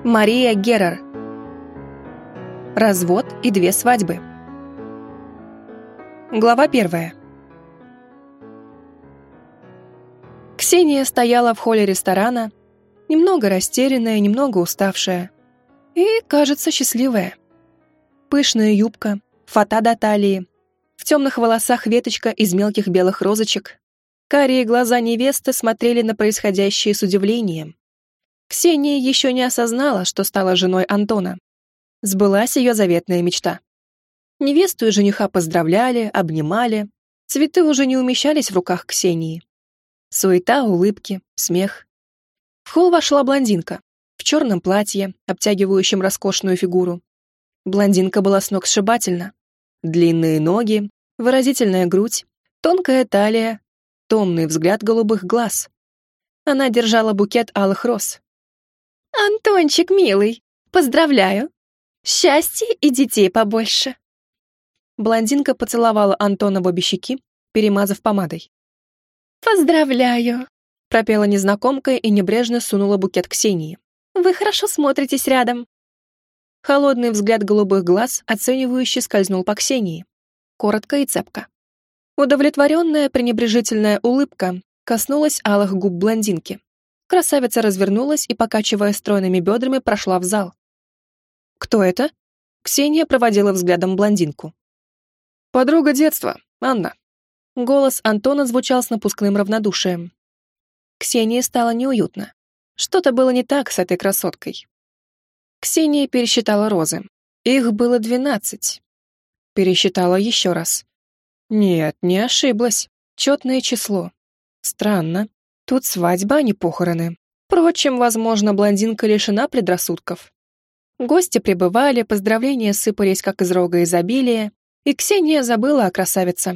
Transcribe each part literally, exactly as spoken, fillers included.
Мария Геррер. Развод и две свадьбы. Глава первая. Ксения стояла в холле ресторана, немного растерянная, немного уставшая и, кажется, счастливая. Пышная юбка, фата до талии, в темных волосах веточка из мелких белых розочек. Карие глаза невесты смотрели на происходящее с удивлением. Ксения еще не осознала, что стала женой Антона. Сбылась ее заветная мечта. Невесту и жениха поздравляли, обнимали. Цветы уже не умещались в руках Ксении. Суета, улыбки, смех. В холл вошла блондинка в черном платье, обтягивающем роскошную фигуру. Блондинка была сногсшибательна. Длинные ноги, выразительная грудь, тонкая талия, томный взгляд голубых глаз. Она держала букет алых роз. «Антончик, милый, поздравляю! Счастья и детей побольше!» Блондинка поцеловала Антона в обе щеки, перемазав помадой. «Поздравляю!» — пропела незнакомка и небрежно сунула букет Ксении. «Вы хорошо смотритесь рядом!» Холодный взгляд голубых глаз оценивающе скользнул по Ксении. Коротко и цепко. Удовлетворенная пренебрежительная улыбка коснулась алых губ блондинки. Красавица развернулась и, покачивая стройными бедрами, прошла в зал. «Кто это?» Ксения проводила взглядом блондинку. «Подруга детства, Анна». Голос Антона звучал с напускным равнодушием. Ксении стало неуютно. Что-то было не так с этой красоткой. Ксения пересчитала розы. Их было двенадцать. Пересчитала еще раз. Нет, не ошиблась. Четное число. Странно. Тут свадьба, а не похороны. Впрочем, возможно, блондинка лишена предрассудков. Гости прибывали, поздравления сыпались, как из рога изобилия, и Ксения забыла о красавице.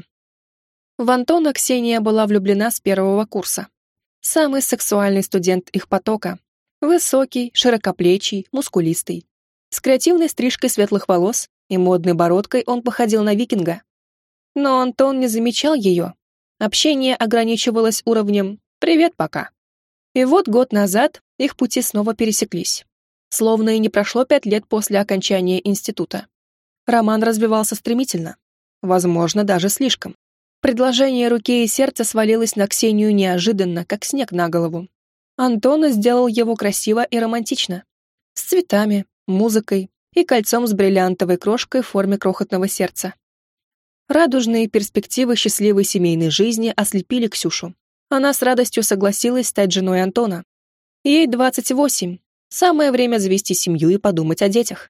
В Антона Ксения была влюблена с первого курса. Самый сексуальный студент их потока. Высокий, широкоплечий, мускулистый. С креативной стрижкой светлых волос и модной бородкой он походил на викинга. Но Антон не замечал ее. Общение ограничивалось уровнем «привет, пока». И вот год назад их пути снова пересеклись. Словно и не прошло пять лет после окончания института. Роман развивался стремительно. Возможно, даже слишком. Предложение руки и сердца свалилось на Ксению неожиданно, как снег на голову. Антон сделал его красиво и романтично. С цветами, музыкой и кольцом с бриллиантовой крошкой в форме крохотного сердца. Радужные перспективы счастливой семейной жизни ослепили Ксюшу. Она с радостью согласилась стать женой Антона. Ей двадцать восемь. Самое время завести семью и подумать о детях.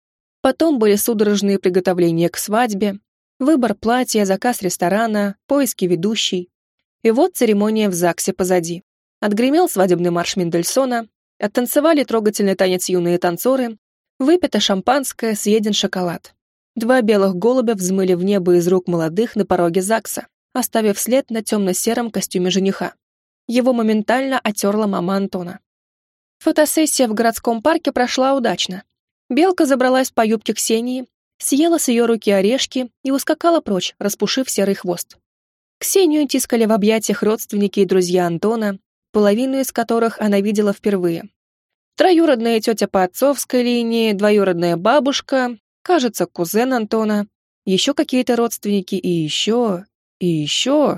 Потом были судорожные приготовления к свадьбе, выбор платья, заказ ресторана, поиски ведущей. И вот церемония в ЗАГСе позади. Отгремел свадебный марш Мендельсона, оттанцевали трогательный танец юные танцоры, выпито шампанское, съеден шоколад. Два белых голубя взмыли в небо из рук молодых на пороге ЗАГСа, оставив след на темно-сером костюме жениха. Его моментально отерла мама Антона. Фотосессия в городском парке прошла удачно. Белка забралась по юбке Ксении, съела с ее руки орешки и ускакала прочь, распушив серый хвост. Ксению тискали в объятиях родственники и друзья Антона, половину из которых она видела впервые. Троюродная тетя по отцовской линии, двоюродная бабушка, кажется, кузен Антона, еще какие-то родственники и еще, и еще.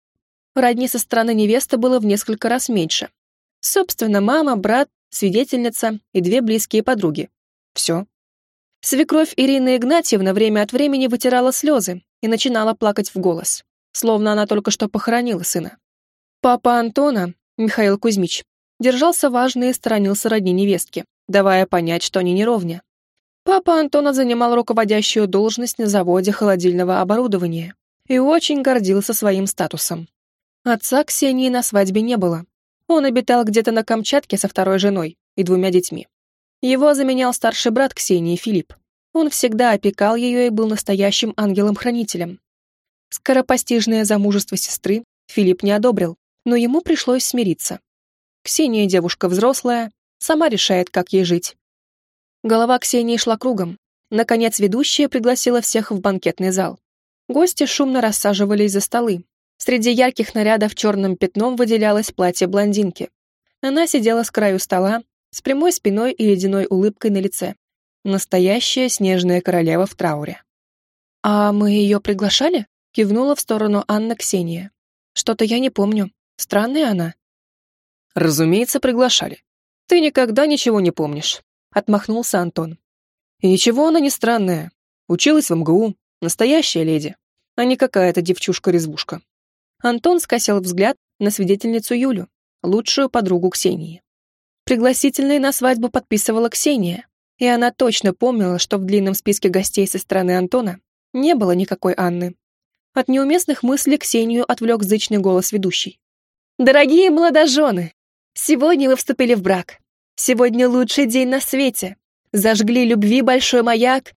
Родни со стороны невесты было в несколько раз меньше. Собственно, мама, брат, свидетельница и две близкие подруги. Все. Свекровь Ирина Игнатьевна время от времени вытирала слезы и начинала плакать в голос, словно она только что похоронила сына. Папа Антона, Михаил Кузьмич, держался важно и сторонился родни невестки, давая понять, что они не ровня. Папа Антона занимал руководящую должность на заводе холодильного оборудования и очень гордился своим статусом. Отца Ксении на свадьбе не было. Он обитал где-то на Камчатке со второй женой и двумя детьми. Его заменял старший брат Ксении, Филипп. Он всегда опекал ее и был настоящим ангелом-хранителем. Скоропостижное замужество сестры Филипп не одобрил, но ему пришлось смириться. Ксения девушка взрослая, сама решает, как ей жить. Голова Ксении шла кругом. Наконец ведущая пригласила всех в банкетный зал. Гости шумно рассаживались за столы. Среди ярких нарядов черным пятном выделялось платье блондинки. Она сидела с краю стола, с прямой спиной и ледяной улыбкой на лице. Настоящая снежная королева в трауре. «А мы ее приглашали?» — кивнула в сторону Анна Ксения. «Что-то я не помню. Странная она». «Разумеется, приглашали. Ты никогда ничего не помнишь», — отмахнулся Антон. «И ничего она не странная. Училась в эм гэ у, настоящая леди, а не какая-то девчушка-резвушка». Антон скосил взгляд на свидетельницу Юлю, лучшую подругу Ксении. Пригласительные на свадьбу подписывала Ксения, и она точно помнила, что в длинном списке гостей со стороны Антона не было никакой Анны. От неуместных мыслей Ксению отвлек зычный голос ведущей. «Дорогие молодожены, сегодня вы вступили в брак. Сегодня лучший день на свете. Зажгли любви большой маяк».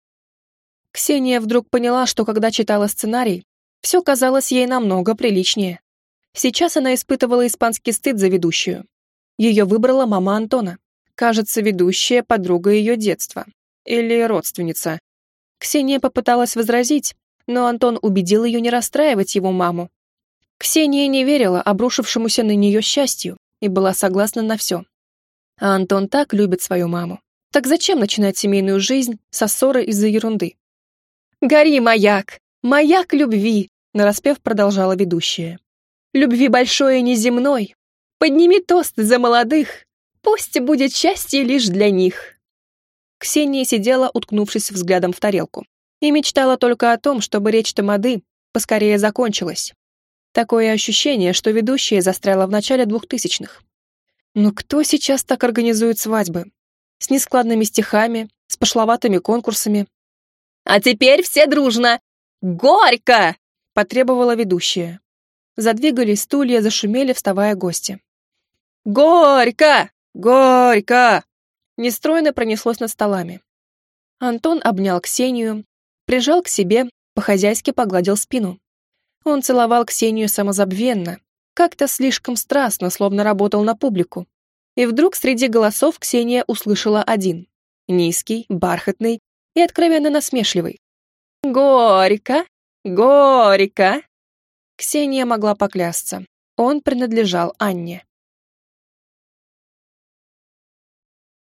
Ксения вдруг поняла, что когда читала сценарий, все казалось ей намного приличнее. Сейчас она испытывала испанский стыд за ведущую. Ее выбрала мама Антона. Кажется, ведущая подруга ее детства. Или родственница. Ксения попыталась возразить, но Антон убедил ее не расстраивать его маму. Ксения не верила обрушившемуся на нее счастью и была согласна на все. А Антон так любит свою маму. Так зачем начинать семейную жизнь со ссоры из-за ерунды? «Гори, маяк! Маяк любви!» нараспев продолжала ведущая. «Любви большой и неземной! Подними тост за молодых! Пусть будет счастье лишь для них!» Ксения сидела, уткнувшись взглядом в тарелку, и мечтала только о том, чтобы речь тамады поскорее закончилась. Такое ощущение, что ведущая застряла в начале двухтысячных. Но кто сейчас так организует свадьбы? С нескладными стихами, с пошловатыми конкурсами. «А теперь все дружно! Горько!» — потребовала ведущая. Задвигались стулья, зашумели, вставая гости. «Горько! Горько!» Нестройно пронеслось над столами. Антон обнял Ксению, прижал к себе, по-хозяйски погладил спину. Он целовал Ксению самозабвенно, как-то слишком страстно, словно работал на публику. И вдруг среди голосов Ксения услышала один. Низкий, бархатный и откровенно насмешливый. «Горько! Горько!» Ксения могла поклясться. Он принадлежал Анне.